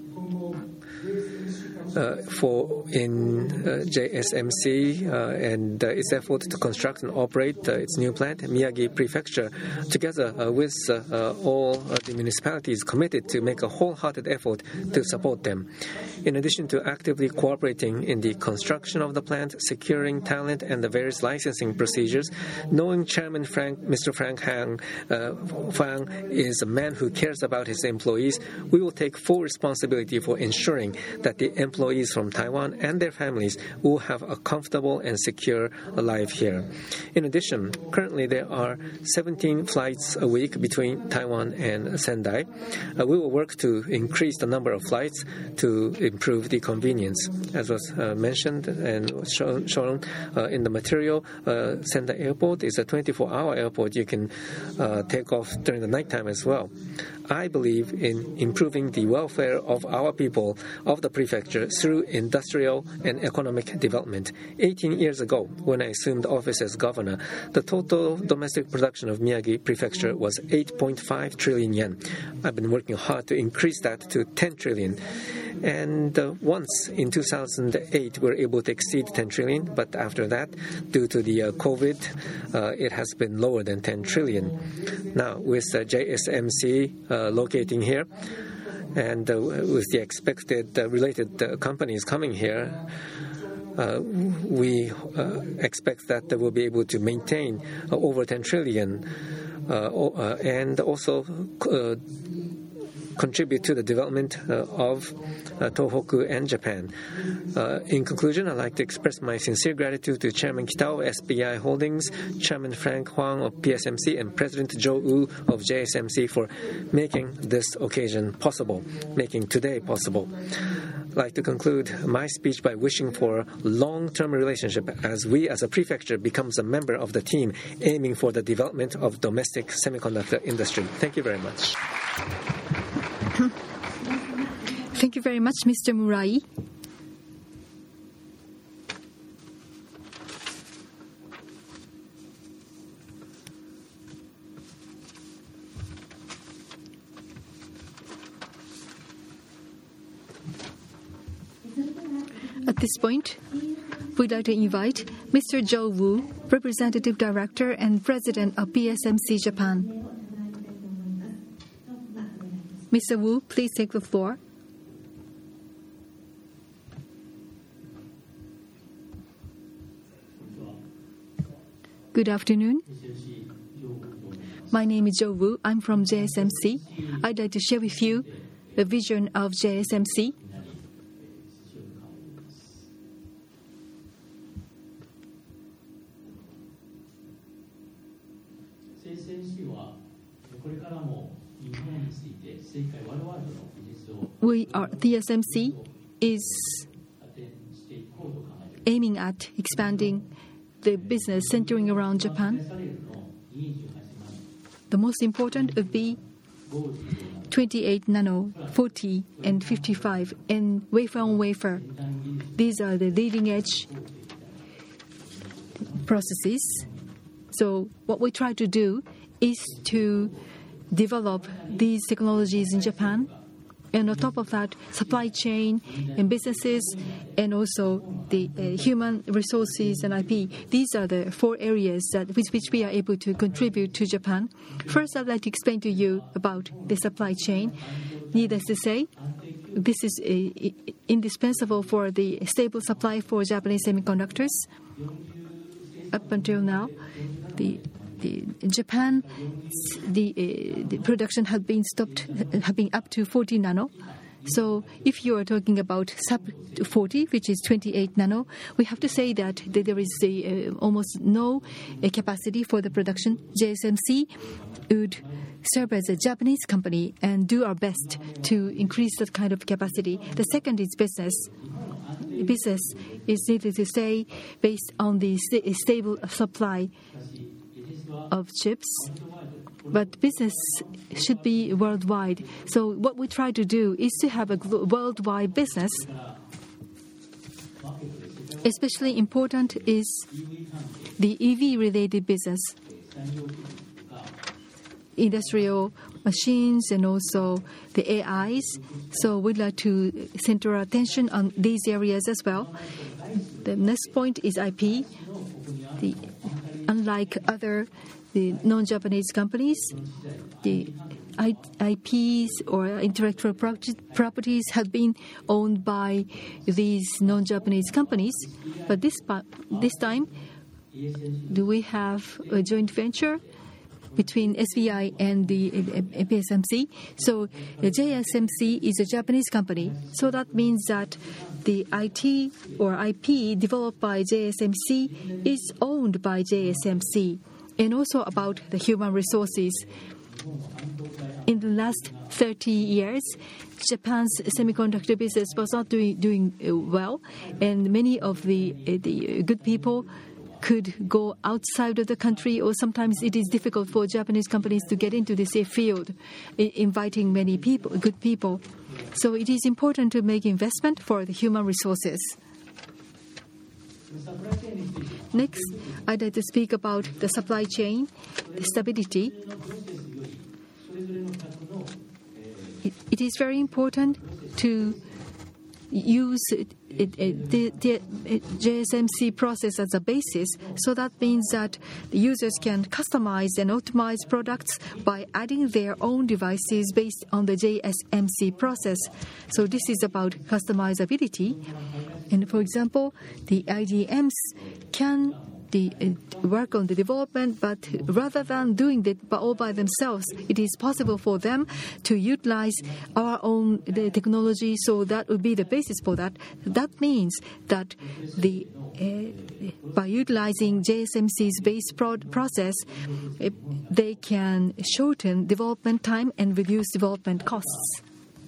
Uh, for in uh, J S M C uh, and uh, its effort to construct and operate uh, its new plant, Miyagi Prefecture, together uh, with uh, uh, all uh, the municipalities, committed to make a wholehearted effort to support them. In addition to actively cooperating in the construction of the plant, securing talent, and the various licensing procedures, knowing Chairman Frank, Mister Frank Hang, uh, Fang is a man who cares about his employees, we will take full responsibility for ensuring that the employees Employees from Taiwan and their families will have a comfortable and secure life here. In addition, currently there are seventeen flights a week between Taiwan and Sendai. Uh, we will work to increase the number of flights to improve the convenience. As was uh, mentioned and shown, shown uh, in the material, uh, Sendai Airport is a twenty-four hour airport. You can uh, take off during the nighttime as well. I believe in improving the welfare of our people of the prefecture through industrial and economic development. eighteen years ago, when I assumed office as governor, the total domestic production of Miyagi Prefecture was eight point five trillion yen. I've been working hard to increase that to ten trillion. And uh, once in two thousand eight, we were able to exceed ten trillion, but after that, due to the uh, COVID, uh, it has been lower than ten trillion. Now, with uh, J S M C uh, locating here, and uh, with the expected uh, related uh, companies coming here, uh, we uh, expect that they will be able to maintain uh, over ten trillion uh, uh, and also uh, contribute to the development uh, of uh, Tohoku and Japan. Uh, in conclusion, I'd like to express my sincere gratitude to Chairman Kitao of S B I Holdings, Chairman Frank Huang of P S M C, and President Joe Wu of J S M C for making this occasion possible, making today possible. I'd like to conclude my speech by wishing for long-term relationship as we as a prefecture becomes a member of the team aiming for the development of domestic semiconductor industry. Thank you very much. Thank you very much, Mister Murai. At this point, we'd like to invite Mister Joe Wu, Representative Director and President of P S M C Japan. Mister Wu, please take the floor. Good afternoon. My name is Joe Wu. I'm from J S M C. I'd like to share with you the vision of J S M C. We are, T S M C is aiming at expanding the business centering around Japan. The most important would be twenty-eight nano, forty, and fifty-five, and wafer on wafer. These are the leading edge processes. So what we try to do is to develop these technologies in Japan. And on top of that, supply chain and businesses, and also the uh, human resources and I P. These are the four areas that with which we are able to contribute to Japan. First, I'd like to explain to you about the supply chain. Needless to say, this is a, indispensable for the stable supply for Japanese semiconductors. Up until now, the, the in Japan, the, uh, the production had been stopped, have been up to forty nano. So if you are talking about sub forty, which is twenty-eight nano, we have to say that there is a, uh, almost no uh, capacity for the production. J S M C would serve as a Japanese company and do our best to increase that kind of capacity. The second is business. Business is needed to say based on the st- stable supply of chips. But business should be worldwide. So what we try to do is to have a worldwide business. Especially important is the E V-related business. Industrial machines and also the A Is. So we'd like to center our attention on these areas as well. The next point is I P. The, unlike other the non-Japanese companies, the I Ps or intellectual properties have been owned by these non-Japanese companies. But this this time, do we have a joint venture between S B I and the P S M C? So J S M C is a Japanese company. So that means that the I T or I P developed by J S M C is owned by J S M C. And also about the human resources. In the last thirty years, Japan's semiconductor business was not doing, doing well, and many of the, the good people could go outside of the country, or sometimes it is difficult for Japanese companies to get into this field, inviting many people, good people. So it is important to make investment for the human resources. Next, I'd like to speak about the supply chain, the stability. It, it is very important to use it, it, it, the, the J S M C process as a basis. So that means that the users can customize and optimize products by adding their own devices based on the J S M C process. So this is about customizability. And for example, the I D Ms can the, uh, work on the development, but rather than doing it all by themselves, it is possible for them to utilize our own the technology. So that would be the basis for that. That means that the uh, by utilizing J S M C's base pro- process, uh, they can shorten development time and reduce development costs.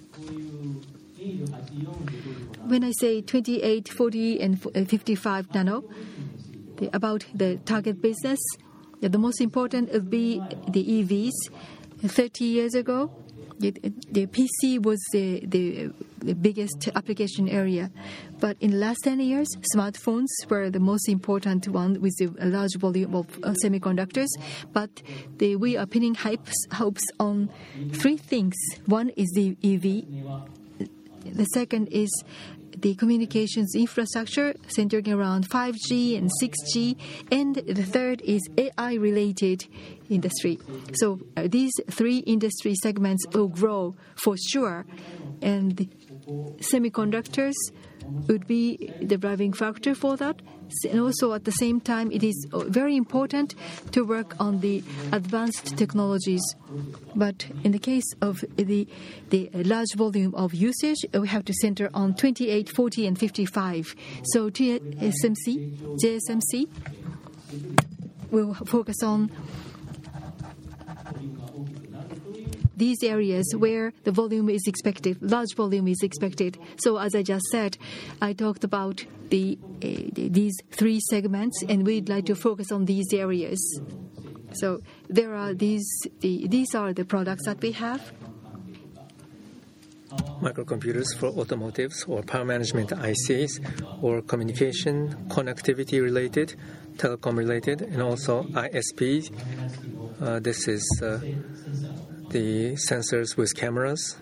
When I say twenty-eight, forty, and fifty-five nano, the, about the target business, the most important would be the E Vs. thirty years ago, the, the P C was the, the, the biggest application area. But in the last ten years, smartphones were the most important one with a large volume of uh, semiconductors. But the, we are pinning hopes, hopes on three things. One is the E V. The second is the communications infrastructure centering around five G and six G. And the third is A I-related industry. So uh, these three industry segments will grow for sure. And the semiconductors would be the driving factor for that. And also at the same time, it is very important to work on the advanced technologies. But in the case of the, the large volume of usage, we have to center on twenty-eight, forty, and fifty-five. So J S M C, J S M C will focus on these areas where the volume is expected, large volume is expected. So as I just said, I talked about the, uh, the these three segments, and we'd like to focus on these areas. So there are these the, these are the products that we have. Microcomputers for automotives or power management I Cs or communication, connectivity related, telecom related, and also I S P. Uh, this is uh, the sensors with cameras.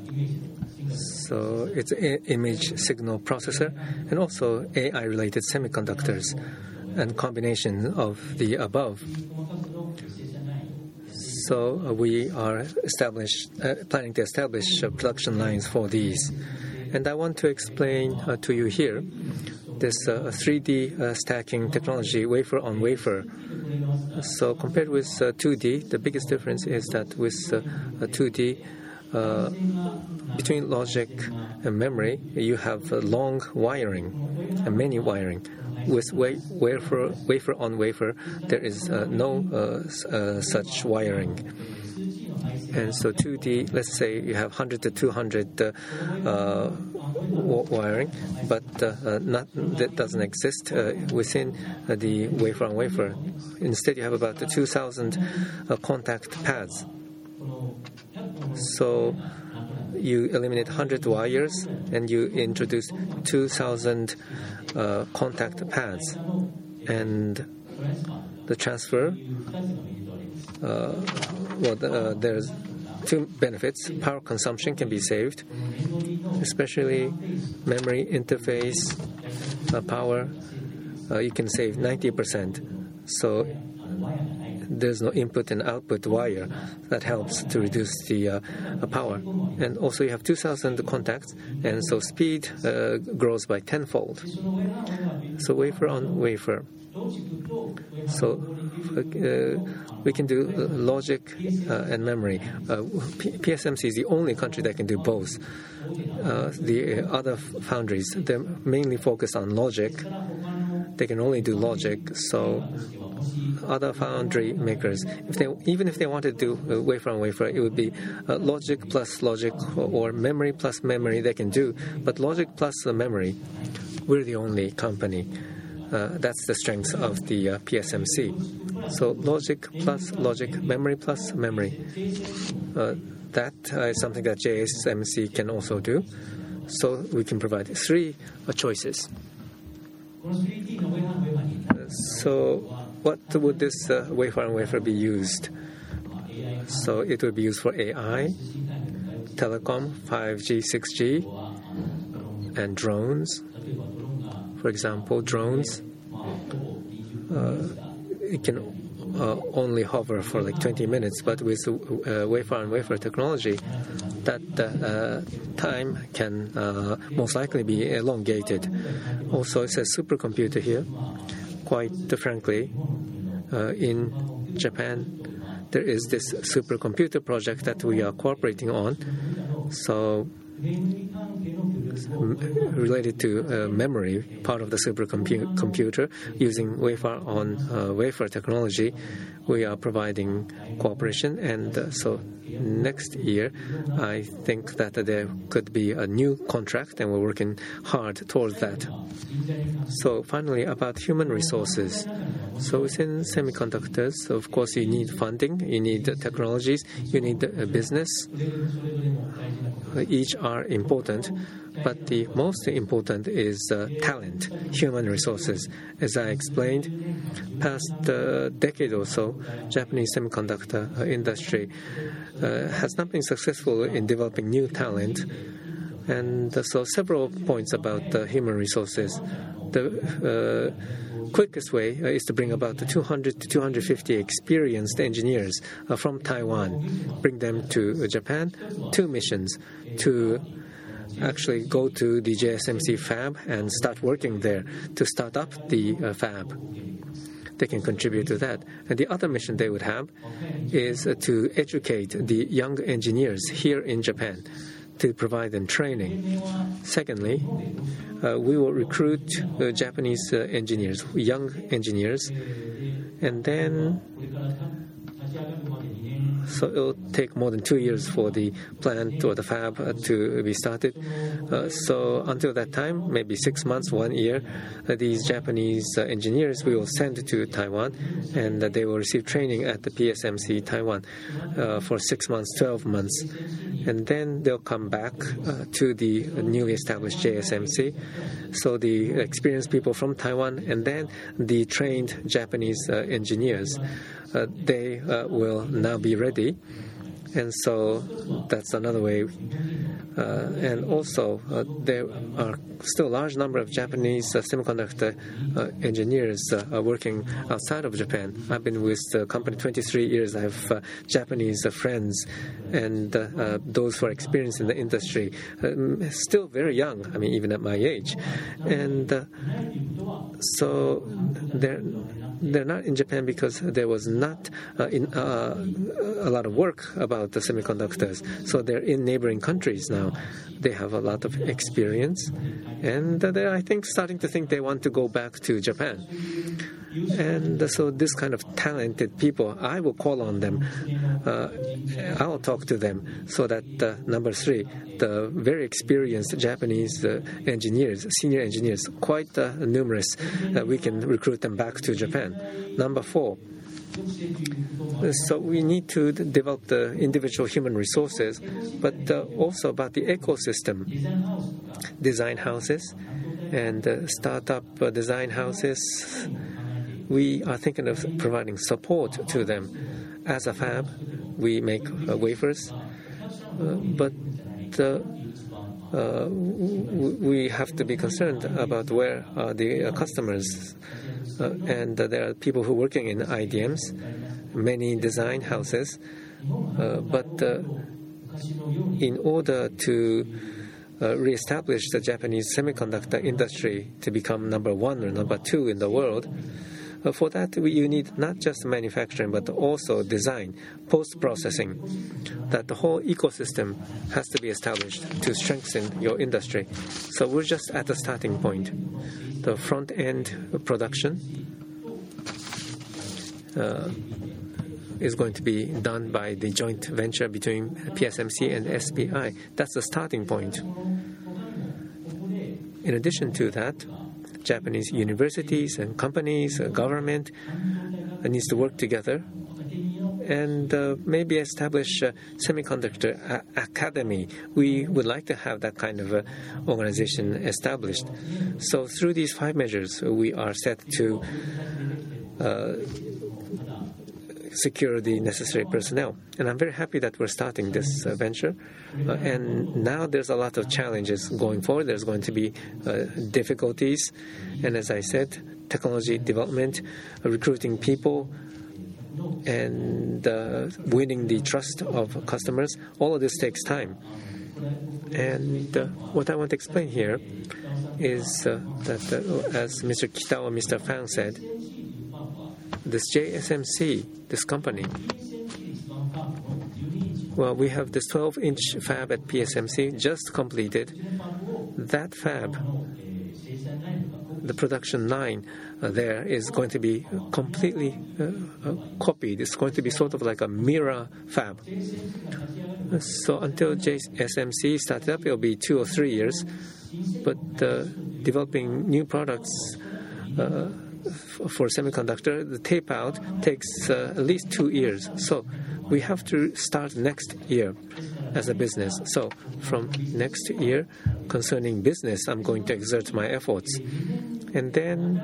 So it's an image signal processor, and also A I related semiconductors, and combination of the above. So uh, we are establish, uh, planning to establish uh, production lines for these. And I want to explain uh, to you here this uh, three D uh, stacking technology, wafer on wafer. So compared with uh, two D, the biggest difference is that with uh, two D, uh, between logic and memory, you have uh, long wiring and many wiring. With wa- wafer, wafer on wafer, there is uh, no uh, uh, such wiring. And so two D, let's say you have one hundred to two hundred uh, uh, wiring, but uh, not, that doesn't exist uh, within uh, the wafer on wafer. Instead, you have about two thousand uh, contact pads. So you eliminate one hundred wires and you introduce two thousand uh, contact pads. And the transfer, uh, well, uh, there's two benefits. Power consumption can be saved, especially memory interface uh, power. Uh, you can save ninety percent. So there's no input and output wire. That helps to reduce the uh, power. And also you have two thousand contacts, and so speed uh, grows by tenfold. So wafer on wafer. So uh, we can do uh, logic uh, and memory. Uh, P- P S M C is the only country that can do both. Uh, the other foundries, they're mainly focused on logic. They can only do logic. So other foundry makers, if they even if they wanted to do uh, wafer on wafer, it would be uh, logic plus logic or memory plus memory they can do. But logic plus the memory, we're the only company. Uh, that's the strength of the uh, P S M C. So logic plus logic, memory plus memory. Uh, that uh, is something that J S M C can also do. So we can provide three uh, choices. Uh, so what would this uh, wafer on wafer be used? So it would be used for A I, telecom, five G, six G, and drones. For example, drones, uh, it can uh, only hover for like twenty minutes, but with uh, wafer on wafer technology, that uh, time can uh, most likely be elongated. Also, it says supercomputer here. Quite frankly, uh, in Japan, there is this supercomputer project that we are cooperating on. So, related to uh, memory, part of the supercomputer, using wafer on uh, wafer technology, we are providing cooperation. And uh, so next year, I think that there could be a new contract, and we're working hard towards that. So finally, about human resources. So within semiconductors, of course, you need funding, you need technologies, you need a business. Each are important, but the most important is uh, talent, human resources. As I explained, past uh, decade or so, Japanese semiconductor uh, industry uh, has not been successful in developing new talent. And uh, so several points about uh, human resources. The uh, quickest way uh, is to bring about the two hundred to two hundred fifty experienced engineers uh, from Taiwan, bring them to uh, Japan, two missions to actually go to the J S M C fab and start working there to start up the uh, fab. They can contribute to that. And the other mission they would have is uh, to educate the young engineers here in Japan, to provide them training. Secondly, uh, we will recruit uh, Japanese uh, engineers, young engineers, and then so it will take more than two years for the plant or the fab uh, to be started. Uh, so until that time, maybe six months, one year, uh, these Japanese uh, engineers we will send to Taiwan, and uh, they will receive training at the P S M C Taiwan uh, for six months, twelve months. And then they'll come back uh, to the newly established J S M C. So the experienced people from Taiwan and then the trained Japanese uh, engineers, uh, they uh, will now be ready. And so that's another way. Uh, and also, uh, there are still a large number of Japanese uh, semiconductor uh, engineers uh, working outside of Japan. I've been with the company twenty-three years. I have uh, Japanese uh, friends and uh, uh, those who are experienced in the industry, uh, still very young, I mean, even at my age. And uh, so they're, they're not in Japan because there was not uh, in, uh, a lot of work about the semiconductors. So they're in neighboring countries now. They have a lot of experience, and they're, I think, starting to think they want to go back to Japan. And so this kind of talented people, I will call on them. Uh, I'll talk to them so that, uh, number three, the very experienced Japanese uh, engineers, senior engineers, quite uh, numerous, uh, we can recruit them back to Japan. Number four, so we need to develop the individual human resources, but uh, also about the ecosystem. Design houses and uh, startup uh, design houses, we are thinking of providing support to them. As a fab, we make uh, wafers, uh, but uh, uh, we have to be concerned about where are the uh, customers. Uh, and uh, there are people who are working in I D Ms, many design houses, uh, but uh, in order to uh, reestablish the Japanese semiconductor industry to become number one or number two in the world, uh, for that we, you need not just manufacturing but also design, post-processing, that the whole ecosystem has to be established to strengthen your industry. So we're just at the starting point. The front-end production uh, is going to be done by the joint venture between P S M C and S P I. That's the starting point. In addition to that, Japanese universities and companies, uh, government uh, needs to work together and uh, maybe establish a semiconductor a- academy. We would like to have that kind of uh, organization established. So through these five measures, we are set to uh, secure the necessary personnel. And I'm very happy that we're starting this uh, venture. Uh, and now there's a lot of challenges going forward. There's going to be uh, difficulties. And as I said, technology development, uh, recruiting people, and uh, winning the trust of customers, all of this takes time. And uh, what I want to explain here is uh, that, uh, as Mister Kitao and Mister Fang said, this J S M C, this company, well, we have this twelve-inch fab at P S M C just completed. That fab, the production line uh, there is going to be completely uh, uh, copied. It's going to be sort of like a mirror fab. So until J S M C started up, it'll be two or three years. But uh, developing new products uh, f- for semiconductor, the tape out takes uh, at least two years. So we have to start next year as a business. So from next year, concerning business, I'm going to exert my efforts. And then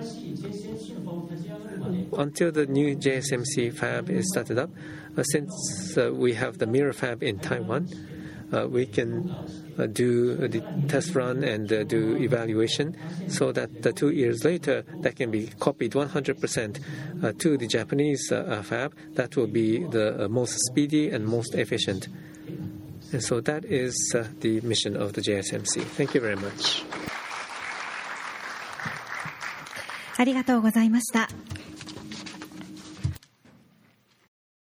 until the new J S M C fab is started up, uh, since uh, we have the mirror fab in Taiwan, uh, we can uh, do the test run and uh, do evaluation so that uh, two years later that can be copied one hundred percent uh, to the Japanese uh, fab. That will be the uh, most speedy and most efficient. And so that is uh, the mission of the J S M C. Thank you very much. ありがとうございました。